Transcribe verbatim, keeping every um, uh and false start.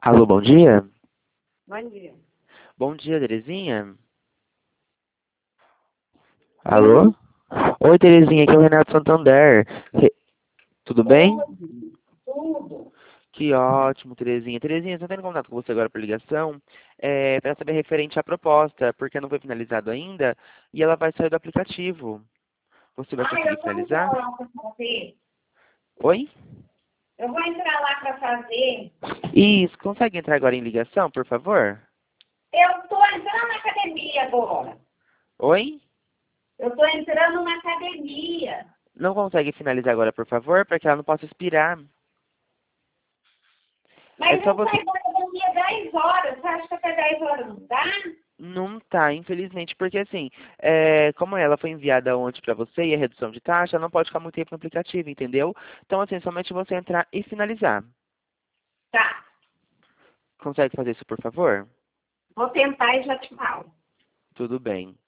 Alô, bom dia? Bom dia. Bom dia, Terezinha? Alô? Sim, Oi, Terezinha, aqui é o Renato Santander. Re- Tudo bem? tudo, tudo. Que ótimo, Terezinha. Terezinha, estou tendo contato com você agora por ligação é, para saber referente à proposta, porque não foi finalizado ainda e ela vai sair do aplicativo. Você vai Ah, conseguir eu vou finalizar? entrar lá para fazer. Oi? Eu vou entrar lá para fazer. Isso, consegue entrar agora em ligação, por favor? Eu estou entrando na academia agora. Oi? Eu estou entrando na academia. Não consegue finalizar agora, por favor, para que ela não possa expirar. É Mas só eu você. saio da academia dez horas. Você acha que até dez horas não dá? Não tá, infelizmente, porque assim, é, como ela foi enviada ontem para você e a redução de taxa, não pode ficar muito tempo no aplicativo, entendeu? Então, assim, somente você entrar e finalizar. Tá. Consegue fazer isso, por favor? Vou tentar e já te falo. Tudo bem.